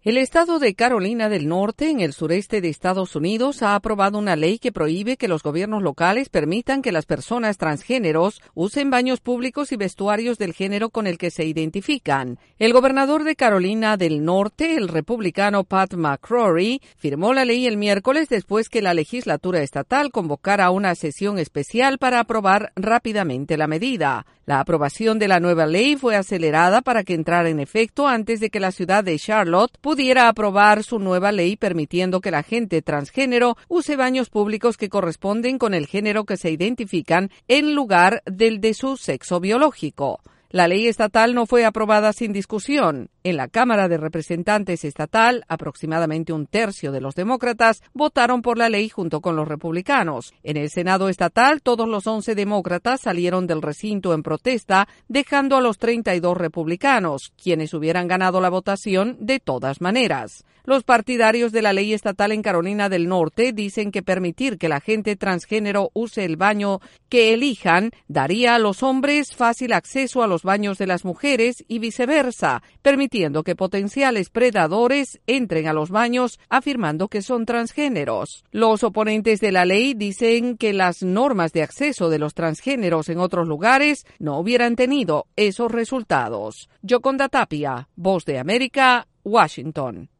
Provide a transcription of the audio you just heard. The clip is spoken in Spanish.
El estado de Carolina del Norte, en el sureste de Estados Unidos, ha aprobado una ley que prohíbe que los gobiernos locales permitan que las personas transgéneros usen baños públicos y vestuarios del género con el que se identifican. El gobernador de Carolina del Norte, el republicano Pat McCrory, firmó la ley el miércoles después que la legislatura estatal convocara una sesión especial para aprobar rápidamente la medida. La aprobación de la nueva ley fue acelerada para que entrara en efecto antes de que la ciudad de Charlotte pudiera aprobar su nueva ley permitiendo que la gente transgénero use baños públicos que corresponden con el género que se identifican en lugar del de su sexo biológico. La ley estatal no fue aprobada sin discusión. En la Cámara de Representantes estatal, aproximadamente un tercio de los demócratas votaron por la ley junto con los republicanos. En el Senado estatal, todos los 11 demócratas salieron del recinto en protesta, dejando a los 32 republicanos, quienes hubieran ganado la votación de todas maneras. Los partidarios de la ley estatal en Carolina del Norte dicen que permitir que la gente transgénero use el baño que elijan daría a los hombres fácil acceso a los baños de las mujeres y viceversa, permitiendo que potenciales predadores entren a los baños afirmando que son transgéneros. Los oponentes de la ley dicen que las normas de acceso de los transgéneros en otros lugares no hubieran tenido esos resultados. Yoconda Tapia, Voz de América, Washington.